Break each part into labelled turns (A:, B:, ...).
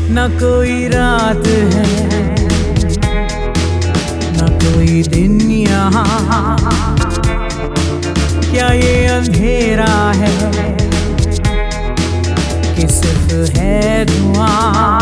A: न कोई रात है न कोई दिन यहाँ, क्या ये अंधेरा है कि सिर्फ है धुआं।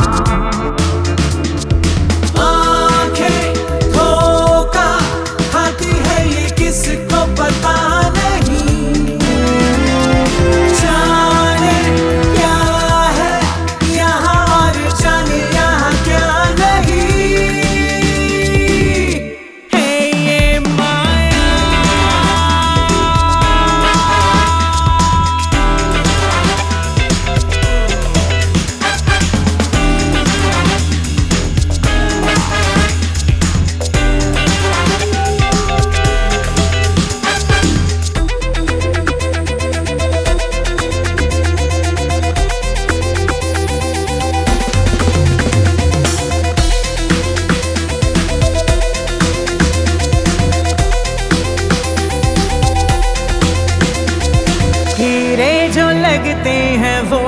A: जो लगते हैं वो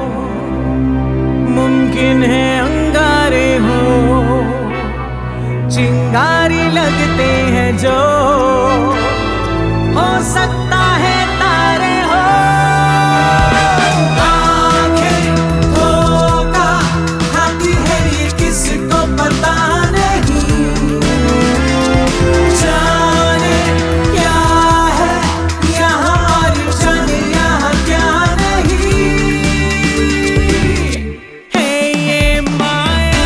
A: मुमकिन है अंगारे हो, चिंगारी लगते हैं जो हो सकता है तारे हो। आंखें धोखा खाती है ये किसको पता नहीं, जाने क्या है यहाँ और जाने यहाँ क्या नहीं। है ये माया,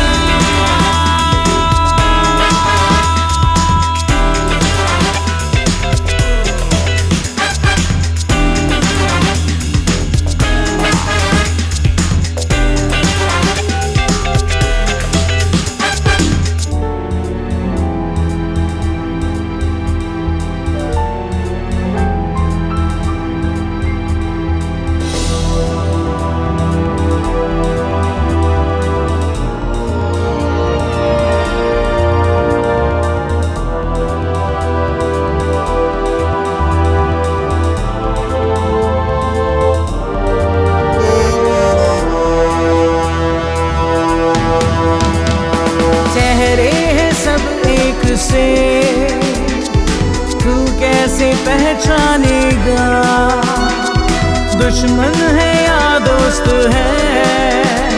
A: से तू कैसे पहचानेगा दुश्मन है या दोस्त है।